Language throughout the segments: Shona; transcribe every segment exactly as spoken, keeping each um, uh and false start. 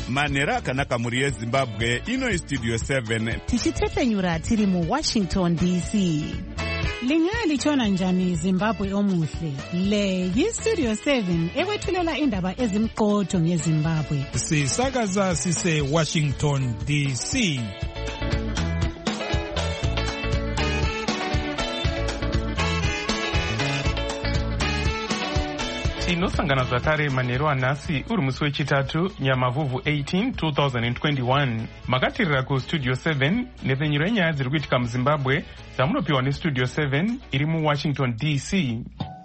manhero akanaka mhuri yezimbabwe. Ino istudio seven tichitefenyura tiri muwashington D C. Lingalitshona njani Zimbabwe omuhle? Le yistudio seven ekwethulela indaba ezimqotho ngeZimbabwe. Sisakaza sise Washington D C. Tinosangana zvakare manheru anhasi uri musi wechitatu Nyamavhuvhu eighteen twenty twenty-one. Makatirira kustudio seven nepfenyuro yenyaya dziri kuitika muZimbabwe dzamunopiwa nestudio seven iri muWashington D C.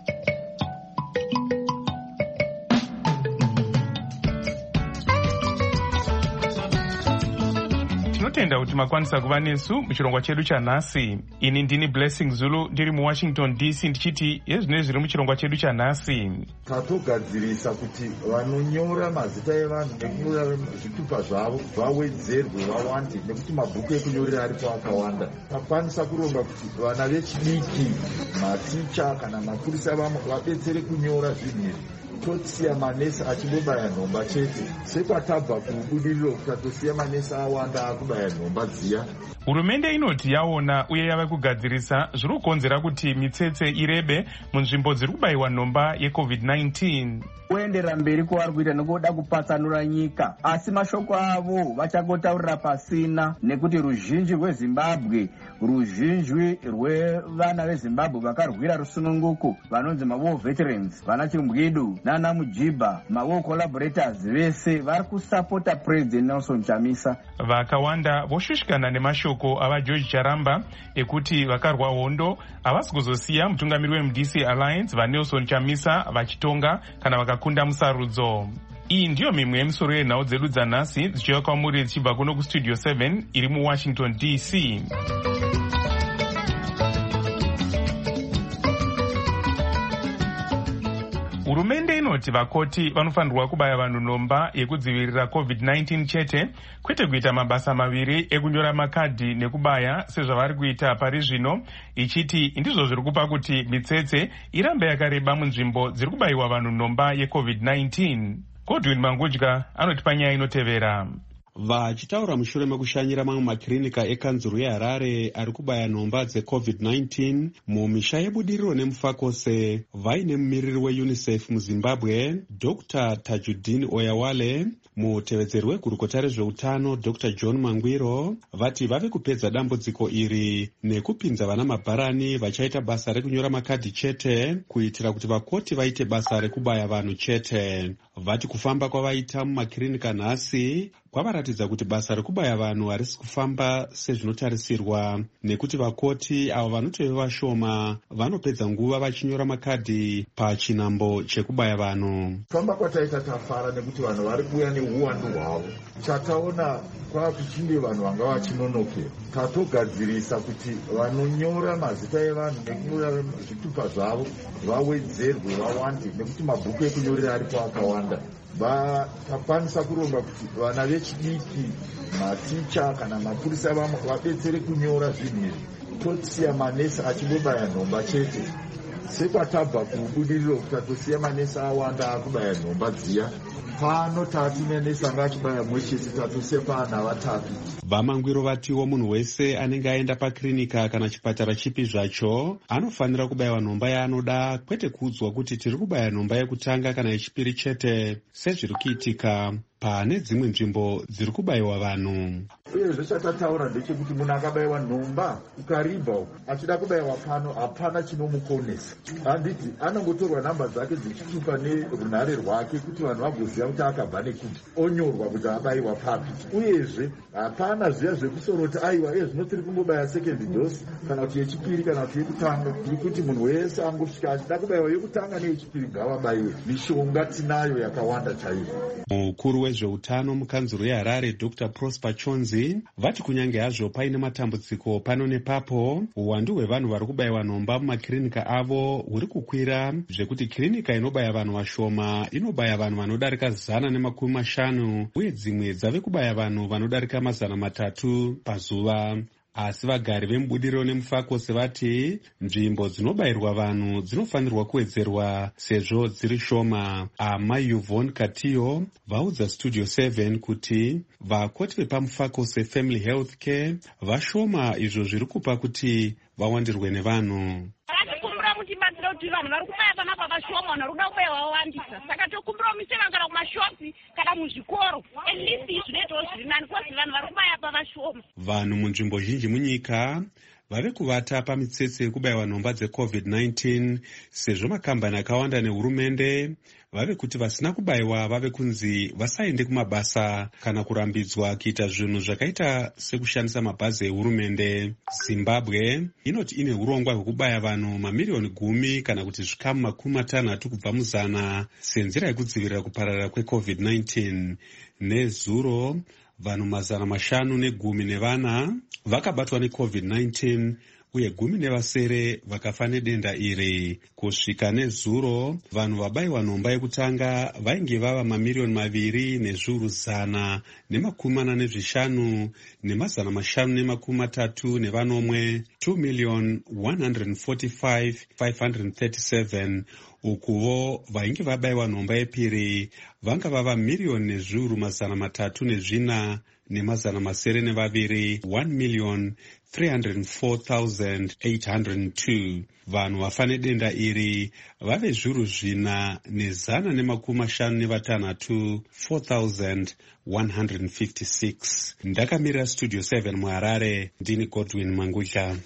Tinotenda kuti makwanisa kuva nesu muchirongwa chedu chanhasi. Ini ndini Blessing Zulu ndiri muWashington D C ndichiti yezvinenge zviri muchirongwa chedu chanhasi. Tatogadzirisa kuti vanonyora mazita evanhu nekunyora zvitupa zvavo vawedzerwe vawande nekuti mabhuku ekunyorera aripo akawanda. Takwanisa kuronga kuti vana vechidiki, maticha kana mapurisa vamwe vabetsere kunyora zvinhu izvi. Tosiya manesi achibobaya nhomba chete. Sekwatabva kubudiriro tatosiya manesi awanda akubaya nhomba dziya. Hurumende inoti yaona uye yava kugadzirisa zviri kukonzera kuti mitsetse irebe munzvimbo dziri kubayiwa nhomba yecovid nineteen. Kuendera mberi kwavari kuita nekuda kupatsanura nyika, asi mashoko avo vachangotaurira pasina, nekuti ruzhinji rweZimbabwe, ruzhinji rwevana veZimbabwe vakarwira rusununguko vanonzi mawo veterans, vana Chimbwidu nana Mujibha, mawo collaborators vese vari kusapota President Nelson Chamisa. Vakawanda voshushikana nemashoko ava George Charamba ekuti vakarwa hondo havasi kuzosiya mutungamiri weM D C Alliance vaNelson Chamisa vachitonga kana vakakunda musarudzo. Iyi ndiyo mimwe yemisoro yenhau dzedu dzanhasi dzichiuya kwamuri dzichibva kuno kustudio seven iri muWashington D C. Hurumende inoti vakoti vanofanirwa kubaya vanhu nhomba yekudzivirira covid nineteen chete, kwete kuita mabasa maviri ekunyora makadhi nekubaya sezvavari kuita pari zvino, ichiti ndizvo zviri kupa kuti mitsetse irambe yakareba munzvimbo dziri kubayiwa vanhu nhomba yecovid nineteen. Godwin Mangudya anoti panyaya inotevera. Vachitaura mushure mekushanyira mamwe makirinika ekanzuru yeHarare ari kubaya nhomba dzecovid nineteen mumisha yebudiriro nemufakose, vaine mumiriri weUNICEF muZimbabwe Doctor Tajudeen Oyawale, mutevedzeri wegurukota rezveutano Doctor John Mangwiro vati vave kupedza dambudziko iri nekupinza vana mabharani vachaita basa rekunyora makadhi chete kuitira kuti vakoti vaite basa rekubaya vanhu chete. Vati kufamba kwavaita mumakirinika nhasi kwavaratidza kuti basa rekubaya vanhu harisi kufamba sezvinotarisirwa, nekuti vakoti avo vanotove vashoma vanopedza nguva vachinyora makadhi pachinambo chekubaya vanhu. Kufamba kwataita tafara nekuti vanhu vari kuuya neuwandu hwavo. Chataona kwakuchinde vanhu vanga vachinonokera. Tatogadzirisa kuti vanonyora mazita evanhu nekunyora zvitupa zvavo vawedzerwe vawande nekuti mabhuku ekunyorera aripo akawanda. Takwanisa kuronga kuti vana vechidiki, maticha kana mapurisa vamwe vabetsere kunyora zvinhu izvi. Tosiya manesi achibobaya nhomba chete. Sekwatabva kubudiriro tatosiya manesi awanda akubaya nhomba dziya. Pano tatine nesi anga achibaya mwechete tatosiya pana vatatu. Vamangwiro vatiwo munhu wese anenge aenda pakirinika kana chipatara chipi zvacho anofanira kubayiwa nhomba yaanoda, kwete kuudzwa kuti tiri kubaya nhomba yekutanga kana yechipiri chete sezviri kuitika pane dzimwe nzvimbo dziri kubayiwa vanhu. Uye zvechatataura ndechekuti munhu akabayiwa nhomba ukaribha achida kubayiwa pano hapana chinomukonesa. Handiti anongotorwa nhamba dzake dzichitupa nerunhare rwake kuti vanhu vagoziva kuti akabva nekuti onyorwa kuti abayiwa papi. Uyezve hapana zviya zvekusoroti aiwa iye zvino tiri kungobaya second dose kana kuti yechipiri kana kuti yekutanga, kuti munhu wese angosvika achida kubayiwa yekutanga neyechipiri ngavabayiwe. Mishonga tinayo yakawanda chaizvo. Mukuru wezveutano mukanzuru yeHarare Doctor Prosper Chonzi vati kunyange hazvo paine matambudziko pano nepapo, uwandu hwevanhu vari kubayiwa nhomba mumakirinika avo huri kukwira, zvekuti kirinika inobaya vanhu vashoma inobaya vanhu vanodarika zana nemakumi mashanu uye dzimwe dzave kubaya vanhu vanodarika mazana matatu pazuva. asi vagari vemubudiriro nemufakose vati nzvimbo dzinobayirwa vanhu dzinofanirwa kuwedzerwa sezvo dziri shoma. Amai Yvonne Katiyo vaudza Studio seven kuti vakoti vepamufakose Family Health Care vashoma, izvo zviri kupa kuti vawandirwe nevanhu. Kuti vanhu vari kubaya panapa vashoma, vanhu vari kuda kubaya vawandisa. Saka tokumbira umise vanhu kana kumashopi kana muzvikoro. At least zvinoitawo zviri nani kosi vanhu vari kubaya pavashoma. Vanhu munzvimbo zhinji munyika vave kuvata pamitsetse yekubayiwa nhomba dzecovid nineteen sezvo makambani akawanda nehurumende vave kuti vasina kubayiwa vave kunzi vasaende kumabasa kana kurambidzwa kuita zvinhu zvakaita sekushandisa mabhazi ehurumende. Zimbabwe inoti ine urongwa hwekubaya vanhu mamiriyoni gumi kana kuti zvikamu makumi matanhatu kubva muzana senzira yekudzivirira kupararira kwecovid nineteen. Nezuro vanhu mazana mashanu negumi nevana vakabatwa necovid nineteen uye gumi nevasere vakafa nedenda iri. Kusvika nezuro vanhu vabayiwa nhomba yekutanga vainge vava mamiriyoni maviri nezviuru zana nemakumi mana nezvishanu nemazana mashanu nemakumi matatu nevanomwe two million one hundred forty-five five hundred thirty-seven. Ukuvo vainge vabayiwa nhomba yepiri vanga vava miriyoni nezviuru mazana matatu nezvina nemazana masere nevaviri one million three hundred four thousand eight hundred two. Vanhu vafa nedenda iri vave zviuru zvina nezana nemakumi mashanu nevatanhatu four thousand one hundred fifty-six. Ndakamirira Studio seven muHarare, ndini Godwin Mangudla.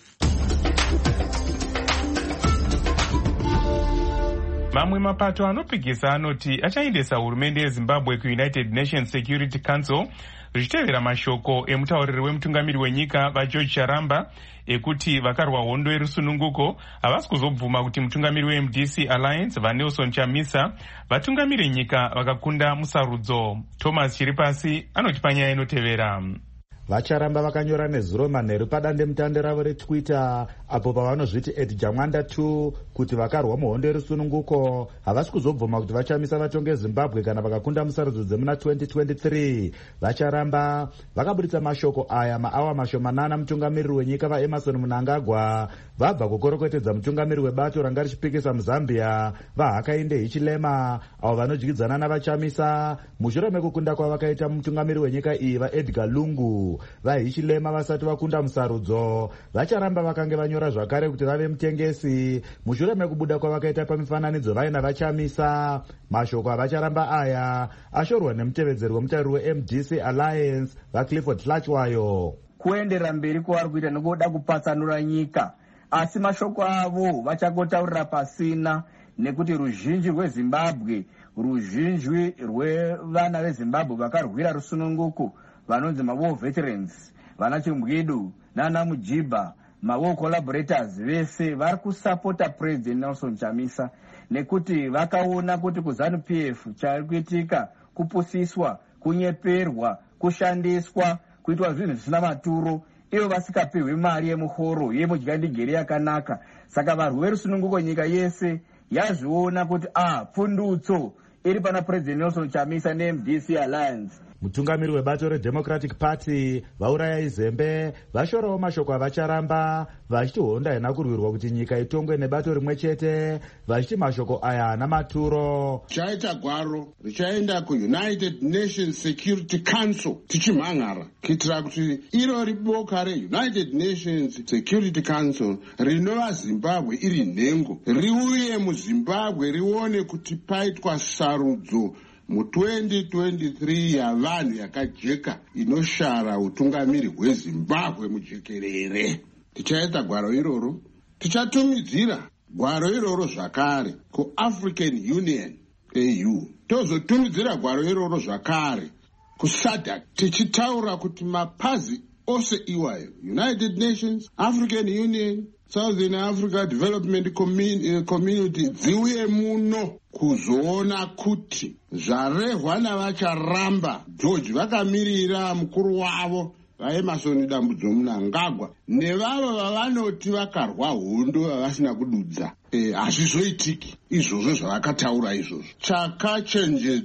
Mamwe mapato anopikisa anoti achaendesa hurumende yeZimbabwe kuUnited Nations Security Council zvichitevera mashoko emutauriri wemutungamiri wenyika vaGeorge Charamba ekuti vakarwa hondo yerusununguko havasi kuzobvuma kuti mutungamiri weM D C Alliance vaNelson Chamisa vatungamire nyika vakakunda musarudzo. Thomas Chiripasi anoti panyaya inotevera. Vacharamba vakanyora nezuro manheru padandemutande ravo retwitter apo pavanozviti ed jamwanda two kuti vakarwa muhondo yerusununguko havasi kuzobvuma kuti vachamisa vatonge Zimbabwe kana vakakunda musarudzo dzemuna twenty twenty-three. Vacharamba vakabuditsa mashoko aya maawa mashomanana mutungamiriri wenyika vaEmerson Mnangagwa vabva kukorokotedza mutungamiri webato ranga richipikisa muZambia vaHakainde Hichilema avo vanodyidzana navachamisa mushure mekukunda kwavakaita mutungamiri wenyika iyi vaEdgar Lungu. VaHichilema vasati vakunda musarudzo Vacharamba vakange vanyora zvakare kuti vave mutengesi mushure mekubuda kwavakaita pamifananidzo vaina vachamisa. Mashoko avacharamba aya ashorwa nemutevedzeri wemutariri weM D C Alliance vaClifford Hlachwayo. Kuendera mberi kwavari kuita nekuda kupatsanura nyika, asi mashoko avo vachagotaurira pasina nekuti ruzhinji rweZimbabwe, ruzhinji rwevana veZimbabwe vakarwira rusununguko vanonzi mawar veterans, vana Chimbwidu nana Mujiba, mawar collaborators vese vari kusapota President Nelson Chamisa nekuti vakaona kuti kuZANU P F chari kuitika kupusiswa, kunyeperwa, kushandiswa, kuitwa zvinhu zvisina maturo, ivo vasikapihwi mari yemuhoro yemudyandigere yakanaka. Saka varwi verusununguko nyika yese yazviona kuti ah pfundutso iri pana President Nelson Chamisa neM D C Alliance. Mutungamiri webato reDemocratic Party vauraya izembe vashorawo mashoko avacharamba vachiti honda haina kurwirwa kuti nyika itongwe nebato rimwe chete, vachiti mashoko aya haana maturo. Chaita gwaro richaenda kuUnited Nations Security Council tichimhanhara kuitira kuti iro riboka reUnited Nations Security Council rinova Zimbabwe iri nhengo riuye muZimbabwe rione kuti paitwa sarudzo mu twenty twenty-three yavanhu yakajeka inoshara utungamiri hweZimbabwe mujekerere. Tichaita gwaro iroro, tichatumidzira gwaro iroro zvakare kuAfrican Union A U, tozotumidzira gwaro iroro zvakare kuSADC, tichitaura kuti mapazi ose iwayo United Nations, African Union, Southern Africa Development Community dziuye muno kuzoona kuti zvarehwa navacharamba George vakamirira mukuru wavo vaEmerson Dambudzo Mnangagwa nevavo vavanoti vakarwa hondo vavasina kududza hazvizoitiki izvozvo zvavakataura izvozvo. Chakachenjedza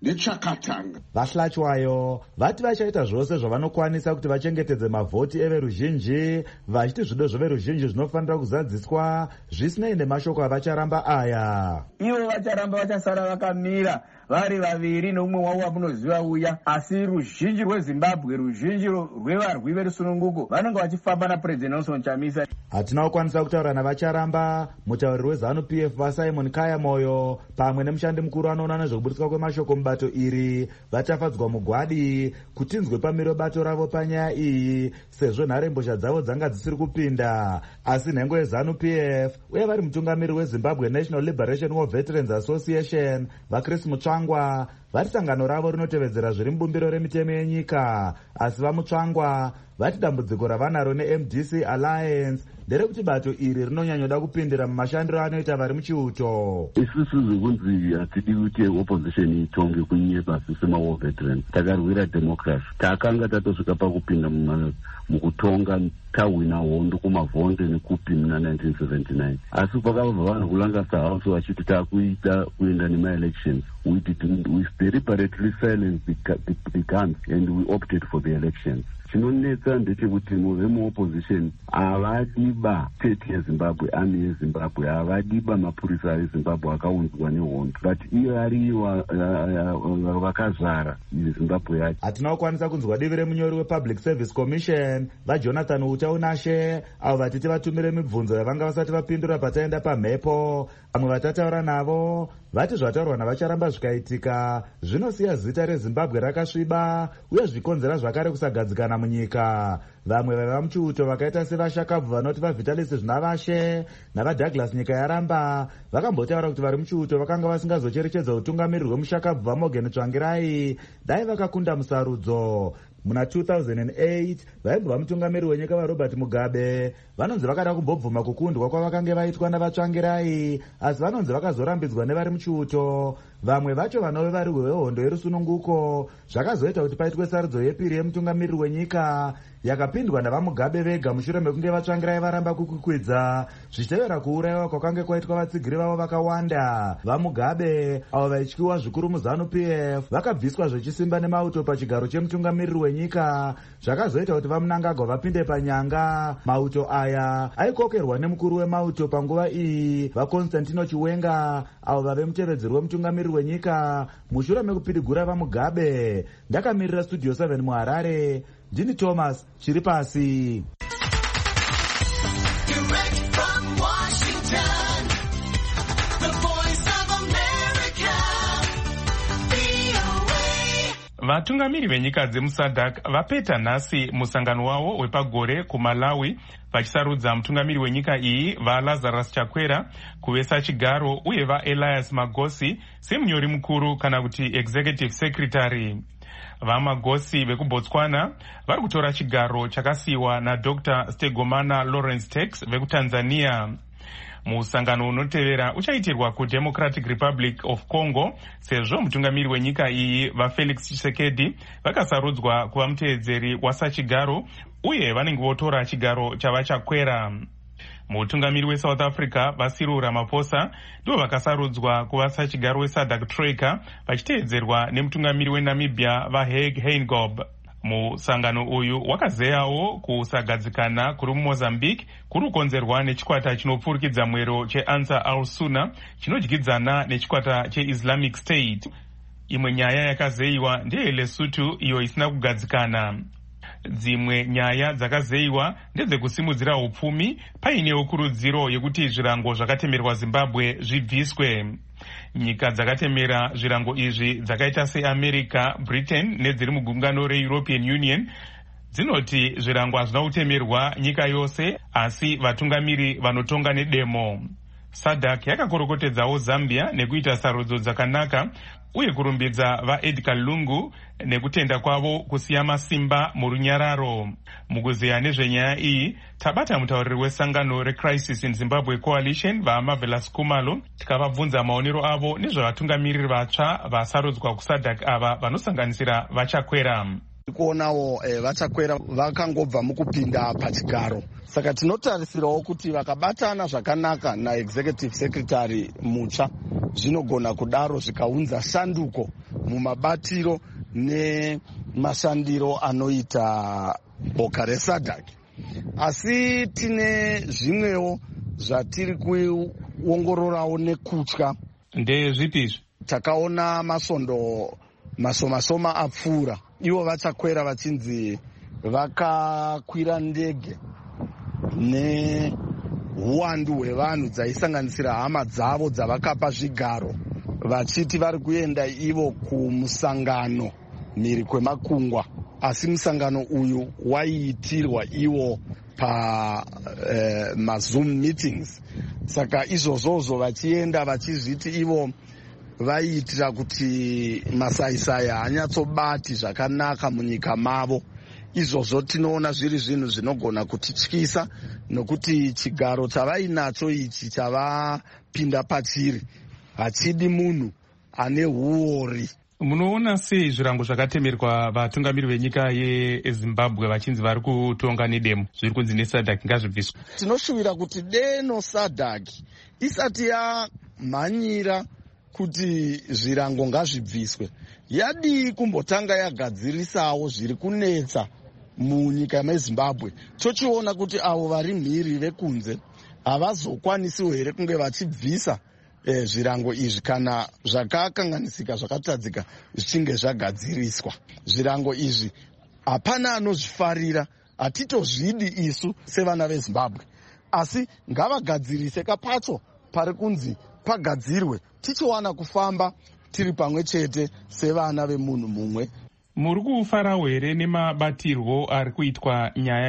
nechakatanga. Vahlachwayo vati vachaita zvose zvavanokwanisa kuti vachengetedze mavhoti everuzhinji, vachiti zvido zveveruzhinji zvinofanira kuzadziswa zvisinei nemashoko avacharamba aya. Ivo vacharamba vachasara vakamira vari vaviri nomumwe wavo wamunoziva uya, asi ruzhinji rweZimbabwe, ruzhinji rwevarwi verusununguko vanenge vachifamba naPresident Nelson Chamisa. Hatina kukwanisa kutaura navacharamba. Mutauriri weZanu P F vaSimon Kaya Moyo pamwe nemushandi mukuru anoona nezvekuburitswa kwemashoko mubato iri vatafadzwa mugwadi kutinzwe pamiro bato ravo panyaya iyi, sezvo nharembozha dzavo dzanga dzisiri kupinda. Asi nhengo yeZanu P F uye vari mutungamiri weZimbabwe National Liberation War Veterans Association vaChris Mutsvangwa vati sangano ravo rinotevedzera zviri mubumbiro remitemo yenyika, asi vamutsvangwa vati dambudziko ravanaro neM D C Alliance nderekuti bato iri rinonyanyoda kupindira mumashandiro anoita vari muchiuto. Isusu zvekunzi hatidi kuti opposition itonge kunyepa sema-war veterans, takarwira democracy, takanga tatosvika pakupinda mukutonga tawina hondo kumavhonde nekupi muna nineteen seventy-nine, asi pakabva vanhu kulangasa house vachiti takuita kuenda nema-elections. We did, we deliberately silenced the, the, the guns and we opted for the elections. Chinonetsa ndechekuti vemu-opposition havadiba state yeZimbabwe, army yeZimbabwe, havadiba mapurisa eZimbabwe akaunzwa nehondo, but iyo ariwa vakazvara Zimbabwe yacho. Hatina kukwanisa kunzwa divi remunyori wePublic Service Commission vaJonathan Utaunashe avo vatiti vatumire mibvunzo yavanga vasati vapindura pataenda pamhepo. Vamwe vatataura navo vati zvataurwa navacharamba zvikaitika zvinosiya zita reZimbabwe rakasviba uye zvikonzera zvakare kusagadzikana munyika. Vamwe vaiva muchiuto vakaita sevashakabvu vanoti vaVitalis Zvinavashe navaDouglas Nyika Yaramba vakambotaura kuti vari muchiuto vakanga vasingazocherechedza utungamiri hwemushakabvu vaMorgan Tsvangirai dai vakakunda musarudzo. Muna two thousand eight vaibva mutungamiri wenyika vaRobert Mugabe vanonzi vakada kumbobvuma kukundwa kwavakanga vaitwa navaTsvangirai, asi vanonzi vakazorambidzwa nevari muchiuto. Vamwe vacho vanove vari vehondo yerusununguko zvakazoita kuti paitwe sarudzo yepiri yemutungamiri wenyika yakapindwa navaMugabe vega mushure mekunge vaTsvangirai varamba kukwikwidza zvichitevera kuurayiwa kwakanga kwaitwa vatsigiri vavo vakawanda. VaMugabe avo vaityiwa zvikuru muZanu P F vakabviswa zvechisimba nemauto pachigaro chemutungamiriri wenyika, zvakazoita kuti vaMunangagwa vapinde panyanga. Mauto aya aikokerwa nemukuru wemauto panguva iyi vaConstantino Chiwenga avo vave mutevedzeri wemutungamiriri wenyika mushure mekupidigura vaMugabe. Ndakamirira Studio seven muHarare, ndini Thomas Chiripasi. Vatungamiri venyika dzemuSADC vapeta nhasi musangano wavo wepagore kuMalawi vachisarudza mutungamiri wenyika iyi vaLazarus Chakwera kuve sachigaro uye vaElias Magosi semunyori mukuru kana kuti executive secretary. VaMagosi vekuBotswana vari kutora chigaro chakasiyiwa naDr Stegomana Lawrence Tax vekuTanzania. Musangano unotevera uchaitirwa kuDemocratic Republic of Congo sezvo mutungamiri wenyika iyi vaFelix Tshisekedi vakasarudzwa kuva muteedzeri wasachigaro uye vanenge votora chigaro chavaChakwera. Mutungamiri weSouth Africa vaCyril Ramaphosa ndivo vakasarudzwa kuva sachigaro weSADC Troika vachiteedzerwa nemutungamiri weNamibia vaHage Geingob. Musangano uyu wakazeyawo kusagadzikana kuri muMozambique kuri kukonzerwa nechikwata chinopfurikidza mwero cheAnsar al-Sunna chinodyidzana nechikwata cheIslamic State. Imwe nyaya yakazeyiwa ndeyeLesotho iyo isina kugadzikana. Dzimwe nyaya dzakazeyiwa ndedzekusimudzira upfumi painewo kurudziro yekuti zvirango zvakatemerwa Zimbabwe zvibviswe. Nyika dzakatemera zvirango izvi dzakaita seAmerica, Britain nedziri mugungano reEuropean Union dzinoti zvirango hazvina kutemerwa nyika yose, asi vatungamiri vanotonga nedemo. SADC yakakorokotedzawo Zambia nekuita sarudzo dzakanaka uye kurumbidza vaEdgar Lungu nekutenda kwavo kusiya masimba murunyararo. Mukuzeya nezvenyaya iyi tabata mutauriri wesangano reCrisis in Zimbabwe Coalition vaMarvelous Kumalo tikavabvunza maonero avo nezvevatungamiriri vatsva vasarudzwa kuSADC ava vanosanganisira vaChakwera. Kuonawo eh, vaChakwera vakangobva mukupinda pachigaro, saka tinotarisirawo kuti vakabatana zvakanaka naexecutive secretary mutsva zvinogona kudaro zvikaunza shanduko mumabatiro nemashandiro anoita boka resadhak. Asi tine zvimwewo zvatiri kuongororawo nekutya. Ndezvipi izvi? Takaona masondo masoma-soma apfuura. Ivo vachakwera vachinzi vakakwira ndege neuwandu hwevanhu dzaisanganisira hama dzavo dzavakapa zvigaro, vachiti vari kuenda ivo kumusangano mhiri kwemakungwa. Asi musangano uyu waiitirwa ivo pa eh, mazoom meetings. Saka izvozvozvo vachienda vachizviti ivo vaiitira kuti masaisai haanyatsobati zvakanaka munyika mavo. Izvozvo tinoona zviri zvinhu zvinogona kutityisa, nokuti chigaro chavainacho ichi chavapinda pachiri hachidi munhu ane huori. Munoona sei zvirango zvakatemerwa vatungamiri venyika yeZimbabwe vachinzi vari kutonga nedemo zviri kunzi nesadhak ngazvibviswe? Tinoshuvira kuti deno sadhak isati yamhanyira kuti zvirango ngazvibviswe, yadii kumbotanga yagadzirisawo zviri kunetsa munyika meZimbabwe. Tochiona kuti avo vari mhiri vekunze havazokwanisiwo here kunge vachibvisa eh, zvirango izvi kana zvakakanganisika zvakatadzika zvichinge zvagadziriswa. Zvirango izvi hapana anozvifarira, hatitozvidi isu sevana veZimbabwe, asi ngavagadzirise kapacho pari kunzi pagadzirwe, tichiwana kufamba tiri pamwe chete sevana vemunhu mumwe. Muri kufarawo here nemabatirwo ari kuitwa nyaya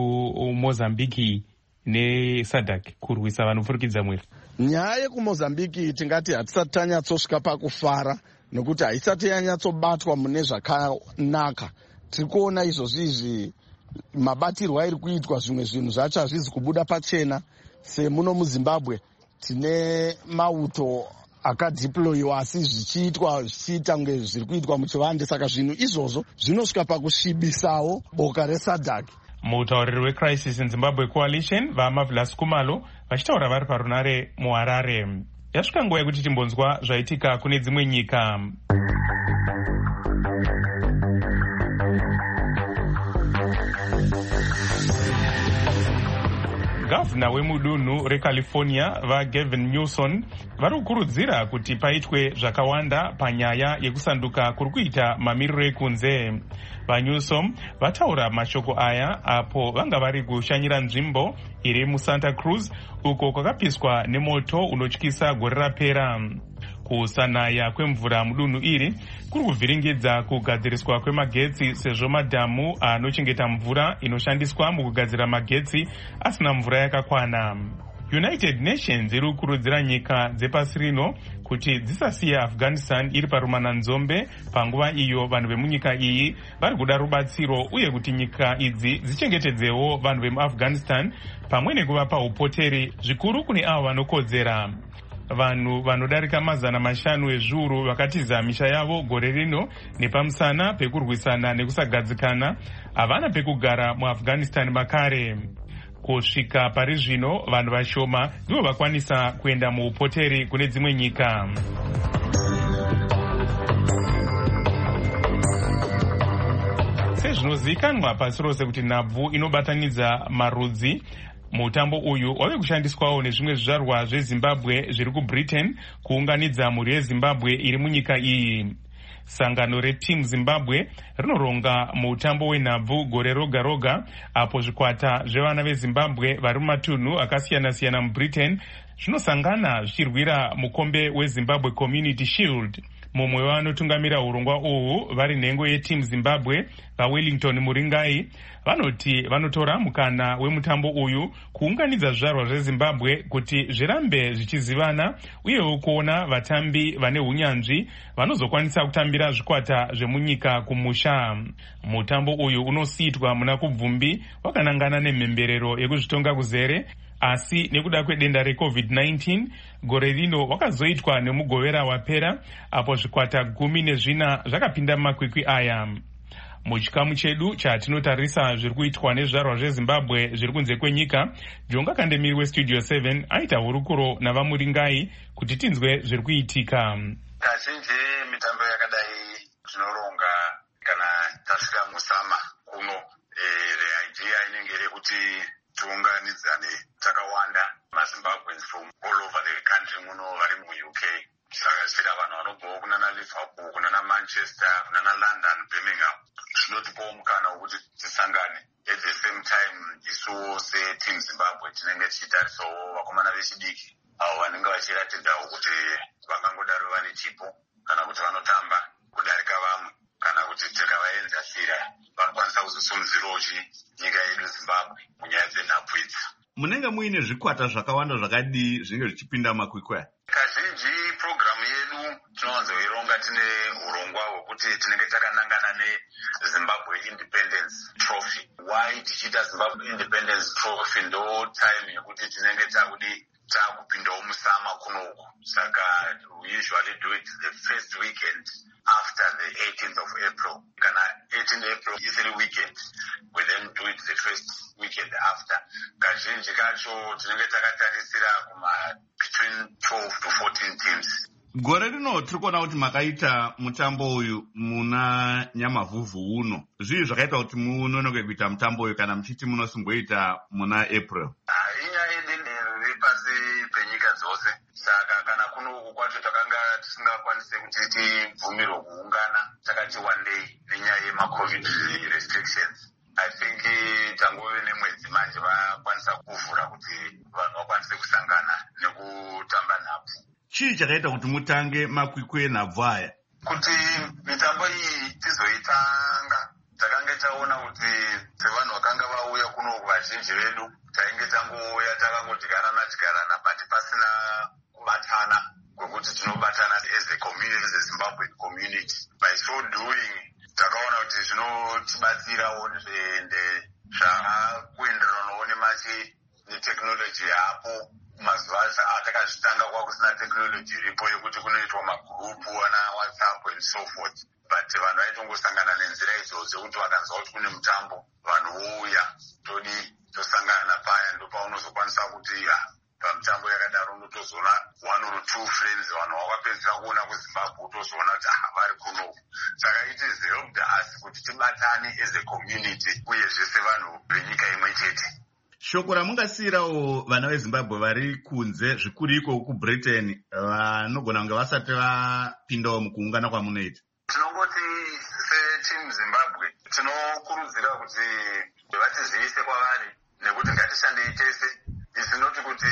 yekumozambiki nesadhak kurwisa vanofurikidza mwiri? Nyaya yekumozambiki tingati hatisati tanyatsosvika pakufara, nokuti haisati yanyatsobatwa mune zvakanaka. Tiri kuona izvozvi izvi mabatirwo airi kuitwa, zvimwe zvinhu zvacho hazvizi kubuda pachena. Semuno muZimbabwe tine mauto akadiployiwa asi zvichiitwa zvichiita kunge zviri kuitwa muchivande. Saka zvinhu izvozvo zvinosvika pakusvibisawo boka resadhak. Mutauriri weCrisis in Zimbabwe Coalition vaMavlas Kumalo vachitaura vari parunare muHarare. Yasvika nguva yekuti timbonzwa zvaitika kune dzimwe nyika. Gavhuna wemudunhu reCalifornia vaGavin Newsom vari kukurudzira kuti paitwe zvakawanda panyaya yekusanduka kuri kuita mamiriro ekunze. VaNewsom vataura mashoko aya apo vanga vari kushanyira nzvimbo iri muSanta Cruz uko kwakapiswa nemoto unotyisa gore rapera. Kusanaya kwemvura mudunhu iri kuri kuvhiringidza kugadziriswa kwemagetsi sezvo madhamu anochengeta mvura inoshandiswa mukugadzira magetsi asina mvura yakakwana. United Nations iri kukurudzira nyika dzepasi rino kuti dzisasiya Afghanistan iri parumananzombe panguva iyo vanhu vemunyika iyi vari kuda rubatsiro, uye kuti nyika idzi dzichengetedzewo vanhu vemuAfghanistan pamwe nekuvapa upoteri zvikuru kune avo vanokodzera. Vanhu vanodarika mazana mashanu ezviuru vakatiza misha yavo gore rino nepamusana pekurwisana nekusagadzikana havana pekugara muAfghanistan makare. Kusvika pari zvino vanhu vashoma ndivo vakwanisa kuenda muupoteri kune dzimwe nyika. Sezvinozivikanwa pasi rose kuti nhabvu inobatanidza marudzi, mutambo uyu wave kushandiswawo nezvimwe zvizvarwa zveZimbabwe zviri kuBritain kuunganidza mhuri yeZimbabwe iri munyika iyi. Sangano reTeam Zimbabwe rinoronga mutambo wenhabvu gore roga roga, apo zvikwata zvevana veZimbabwe vari mumatunhu akasiyana-siyana muBritain zvinosangana zvichirwira mukombe weZimbabwe Community Shield. Mumwe wavanotungamira urongwa uhu vari nhengo yeTeam Zimbabwe vaWellington Muringai vanoti vanotora mukana wemutambo uyu kuunganidza zvizvarwa zveZimbabwe kuti zvirambe zvichizivana, uyewo kuona vatambi vane hunyanzvi vanozokwanisa kutambira zvikwata zvemunyika kumusha. Mutambo uyu unosiitwa muna kubvumbi wakanangana nemhemberero yekuzvitonga kuzere, asi nekuda kwedenda reCovid nineteen gore rino wakazoitwa nemugovera wapera apo zvikwata gumi nezvina zvakapinda mumakwikwi aya. Muchikamu chedu chatinotarisa zviri kuitwa nezvizvarwa zveZimbabwe zviri kunze kwenyika, Jonga Kandemiri weStudio seven aita hurukuro navamuringai kuti tinzwe zviri kuitika. Kazhinji mitambo yakadai tasvika musama kuno. Idea inenge rekuti tiunganidzane takawanda maZimbabweans from all over the country muno vari mu-U K. Saka zvira vanhu vanobvawo kunana Liverpool, kunana Manchester, kunana London, Birmingham. Zvinotipawo mukana wekuti tisangane. At the same time, isuwo seTeam Zimbabwe tinenge tichitarisawo vakomana vechidiki avo vanenge vachiratidzawo kuti vangangodaro vane chipo kana kuti vanotamba kudarika vamwe kana kuti tikavaenzasira vanokwanisa kuzosimudzirawo nyika yedu Zimbabwe munyaya dzenhabvu idzi. Munenge muine zvikwata zvakawanda zvakadii zvinenge zvichipinda makwikwi? Kazhinji programu yedu tinowanzoironga tine urongwa hwekuti tinenge takanangana neZimbabwe Independence Trophy. Why tichiita Zimbabwe Independence Trophy? Ndo time yekuti tinenge takudi takupindawo musama kunoku. Saka we usually do it the first weekend after the eighteenth of April. Kana eighteenth April is a weekend. We then do it the first weekend after. Kazhinji kacho tinenge takatarisira kuma between twelve to fourteen teams. Gore rino tiri kuona kuti makaita mutambo uyu muna Nyamavhuvhu uno. Zvii zvakaita kuti munonoke kuita mutambo uyu kana muchiti munosimboita muna April? Inyaya yedendere riri pasi penyika dzose. Saka kana kuno kwacho takanga tisingakwanise kuti tibvumirwe kuungana takati one day nenyaya yemacovid restrictions. I think tangove nemwedzi manje vakwanisa kuvhura kuti vanhu vakwanise kusangana nekutamba nhabvu. Chii chakaita kuti mutange makwikwi enhabvu aya? Kuti mitambo iyi tizoitanga takanga taona kuti sevanhu vakanga vauya kuno vazhinji vedu tainge tangouya takangodyiranana dyiranana but pasina kubatana kwekuti tinobatana as a community, as a Zimbabwean community. By so doing takaona kuti zvinotibatsirawo ende zvakuenderanawo nemachi neteknoloji yapo. Mazuva atakazvitanga kwa kusina teknoloji iripo yekuti kunoitwa magrupu ana WhatsApp and so forth. But vanhu vaitongosangana nenzira idzodzo kuti vakanzwa kuti kune mutambo vanhu vouya todi tosangana paya ndo paunozokwanisa kuti pamutambo yakadaro unotozoona one or two friends vanhu vakapedzera kuona kuZimbabwe utozoona kuti vari kuno. Saka it is helped us kuti tibatane as a community uye zvese vanhu venyika imwe chete. Shoko ramungasiyirawo vana veZimbabwe vari kunze zvikuru iko kuBritain vanogona kunge vasati vapindawo mukuungana kwamunoita? Tinongoti seTeam Zimbabwe tinokurudzira kuti vatiziise kwavari nekuti ngatishandei tese. Isinoti kuti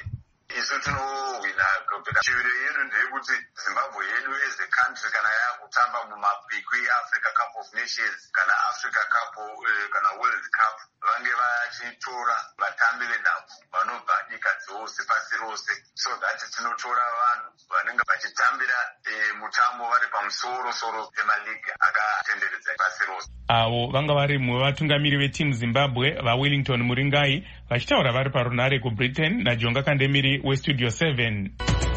isu tinohwina chiviro yedu ndeyekuti Zimbabwe yedu as a country kana yakutamba mumakwikwi Africa Cup of Nations kana Africa Cup uh, kana World Cup vange vachitora vatambi venhabvu vanobva nyika dzose pasi rose, so that tinotora vanhu vanenge vachitambira eh, mutambo vari pamusoro soro pemaligi akatenderedza pasi rose. Avo vanga vari mumwe vatungamiri veTeam Zimbabwe vaWellington Muringai vachitaura vari parunare kuBritain naJonga Kandemiri weStudio seven.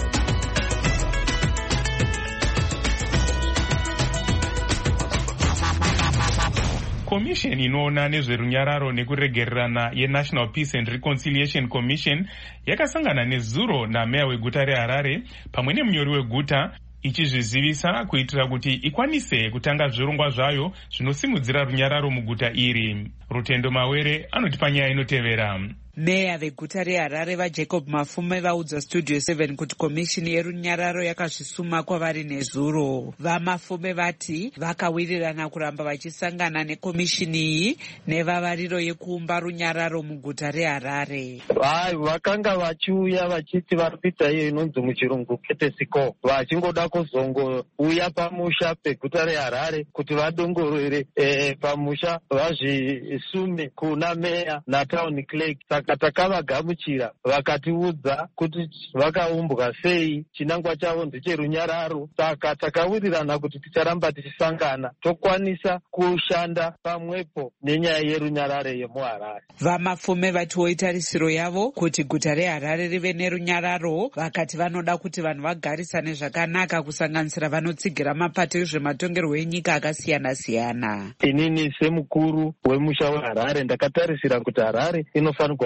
Komisheni inoona nezverunyararo nekuregererana yeNational Peace and Reconciliation Commission yakasangana nezuro nameya weguta reHarare pamwe nemunyori weguta ichizvizivisa kuitira kuti ikwanise kutanga zvirongwa zvayo zvinosimudzira runyararo muguta iri. Rutendo Mawere anotipa nyaya inotevera. Meya veguta reHarare vaJacob Mafume vaudza Studio seven kuti komishini yerunyararo yakazvisuma kwavari nezuro. VaMafume vati vakawirirana kuramba vachisangana nekomishini iyi nevavariro yekuumba runyararo muguta reHarare. Hai, vakanga vachiuya vachiti vari kuita iyo inonzi muchirungu ketesiko, vachingoda kuzongouya pamusha peguta reHarare kuti vadongorere eh, pamusha vazvisume kuna meya natauni clerk. Saka takavagamuchira vakatiudza kuti vakaumbwa sei, chinangwa chavo ndecherunyararo. Saka takawirirana kuti ticharamba tichisangana tokwanisa kushanda pamwepo nenyaya yerunyarare yemuHarare. VaMafume vatiwo itarisiro yavo kuti guta reHarare rive nerunyararo. Vakati vanoda kuti vanhu vagarisane zvakanaka kusanganisira vanotsigira mapato ezvematongerwo enyika akasiyana siyana. Inini semukuru wemusha weHarare ndakatarisira kuti Harare inofanirwa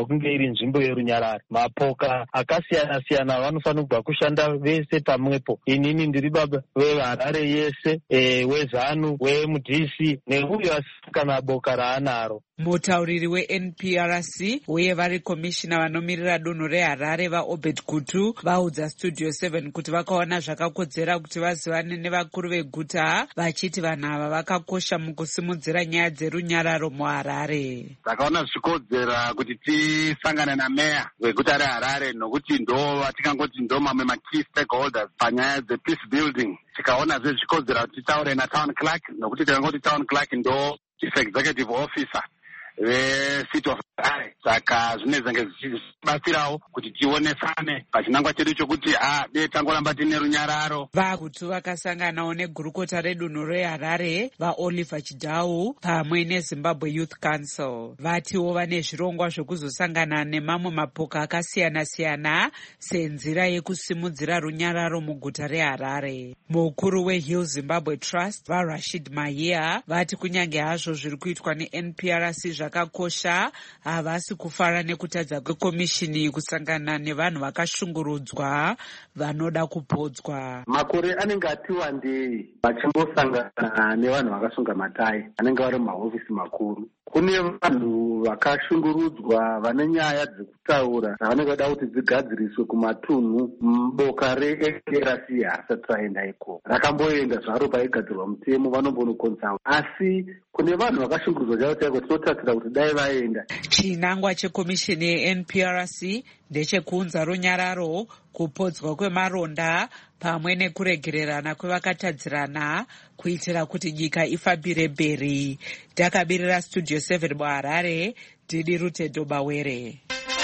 kunge iri nzvimbo yerunyararo. Mapoka akasiyana siyana vanofanirwa kushanda vese pamwepo. Inini ndiri baba veHarare yese, e, weZanu, weMudhisi neuyo asikana boka raanaro. Mutauriri we-N P R C uye vari komishina vanomirira dunhu reHarare vaObed Gutu vaudza Studio seven kuti vakaona zvakakodzera kuti vazivane nevakuru veguta vachiti vanhu ava vakakosha mukusimudzira nyaya dzerunyararo muHarare. Takaona zvichikodzera kuti tisangane nameya weguta reHarare nokuti ndo vatingangoti ndo mamwe makey stakeholders panyaya dzepeace building. Tikaonazve zvichikodzera kuti titaure natown clerk nokuti tikangoti town clerk ndo chief executive officer veCity of Harare. Saka zvinezenge zvichibatsirawo kuti tionesane pachinangwa chedu chokuti ah dei tangoramba tine runyararo. Vagutu vakasanganawo negurukota redunhu reHarare vaOliver Chidau pamwe neZimbabwe Youth Council. Vatiwo vane zvirongwa zvekuzosangana nemamwe mapoka akasiyana siyana senzira yekusimudzira runyararo muguta reHarare. Mukuru weHill Zimbabwe Trust vaRashid Mahia vati kunyange hazvo zviri kuitwa neN P R C zvakakosha, havasi kufara nekutadza kwekomishini kusangana nevanhu vakashungurudzwa vanoda kupodzwa. Makore anenge ati wandei vachimbosangana nevanhu vakasunga matai anenge vari mumahofisi makuru. Kune vanhu vakashungurudzwa vane nyaya dzekutaura dzavanenge vada kuti dzigadziriswe kumatunhu muboka reN P R C hasati raenda iko. Rakamboenda zvaro paigadzirwa mutemo vanombonokonsawo, asi kune vanhu vakashungurudzwa chaivo chaiko tinotarisira kuti dai vaenda. Chinangwa chekomishini yeN P R C ndechekuunza runyararo, kupodzwa kwemaronda pamwe nekuregererana kwevakatadzirana kuitira kuti nyika ifambire mberi. Takabirira Studio seven muHarare, ndini Rute Dobawere.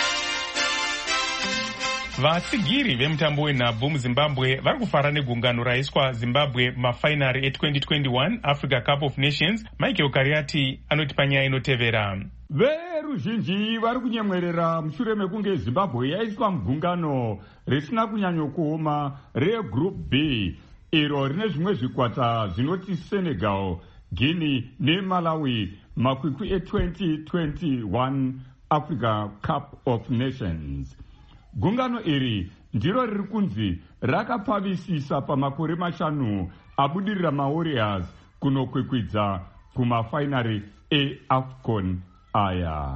Vatsigiri vemutambo wenhabvu muZimbabwe vari kufara negungano raiswa Zimbabwe mafainari e-twenty twenty-one Africa Cup of Nations. Michael Kariati anoti panyaya inotevera. Veruzhinji vari kunyemwerera mushure mekunge Zimbabwe yaiswa mugungano risina kunyanyokuoma reGroup B, iro rine zvimwe zvikwata zvinoti Senegal, Guinea neMalawi makwikwi e-twenty twenty-one Africa Cup of Nations. Gungano iri ndiro riri kunzi rakapfavisisa pamakore mashanu abudirira maWarriors kunokwikwidza kumafainari eAFCON aya.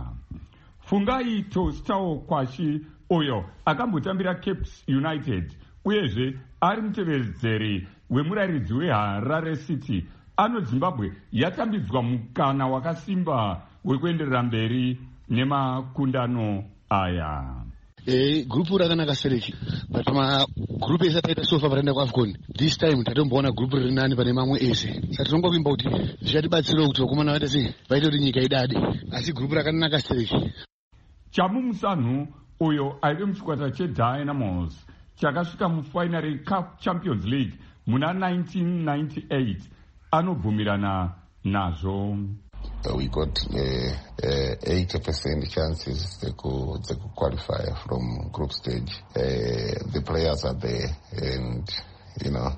Fungai Tostao Kwashi uyo akambotambira Caps United uyezve ari mutevedzeri wemurairidzi weHarare City ano Zimbabwe yatambidzwa mukana wakasimba wekuenderera mberi nemakundano aya. Eh, grupu rakanaka sereki but ma group esa taita sofa varenda kuAFCON this time tatomboona group riri nani pane mamwe ese. Saka tinongokuimba kuti zvichatibatsira kuti vakomana vaita sei vaite kuti nyika idade, asi group rakanaka sereki. Chamumusanu uyo aive muchikwata cheDynamos chakasvika mufinary Cup Champions League muna nineteen ninety-eight anobvumirana nazvo. Uh, we got uh, uh, eighty percent chances to go, to qualify from group stage. Uh, the players are there and, you know,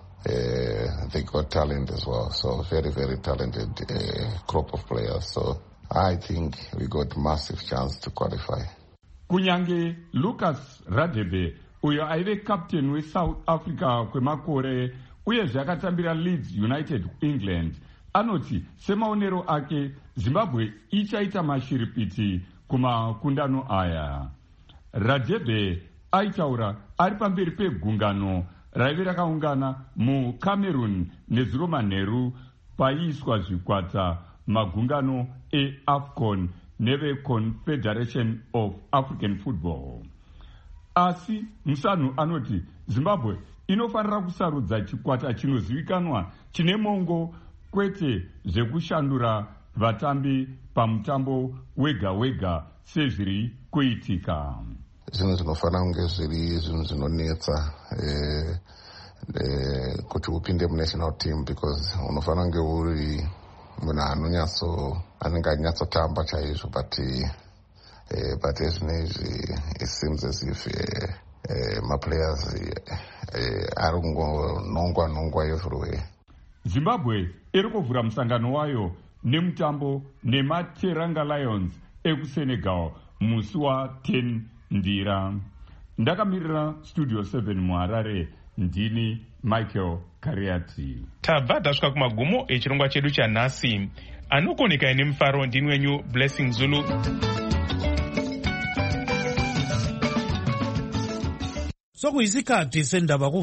uh, they got talent as well. So very, very talented uh, crop of players. So I think we got massive chance to qualify. Kunyange Lucas Radebe, uyo aive captain weSouth Africa kwemakore, uyezve akatambira Leeds United England, anoti semaonero ake Zimbabwe ichaita mashiripiti kumakundano aya. Radebe aitaura ari pamberi pegungano raive rakaungana muCameroon nezuro manheru paiiswa zvikwata magungano eAFCON neveConfederation of African Football. Asi Musanu anoti Zimbabwe inofanira kusarudza chikwata chinozivikanwa chine mongo kwete zvekushandura vatambi pamutambo wega wega sezviri kuitika. Zvinhu zvinofanira kunge zviri zvinhu zvinonetsa eh, eh, kuti upinde munational team because unofanira kunge uri munhu anonyatso anenge anyatsotamba chaizvo but eh, but ezvinezvi it seems as if eh, eh, maplayers eh, ari kungonongwa nongwa everywhere. Zimbabwe iri kuvhura musangano wayo nemutambo nemaTeranga Lions ekuSenegal musi wa10 ndira. Ndakamirira studio seven muharare, ndini Michael Kariati. Tabva tasvika kumagumo echirongwa chedu chanhasi. Anokoneka ine mufaro ndini wenyu Blessing Zulu. Sokuyisikhathi sendaba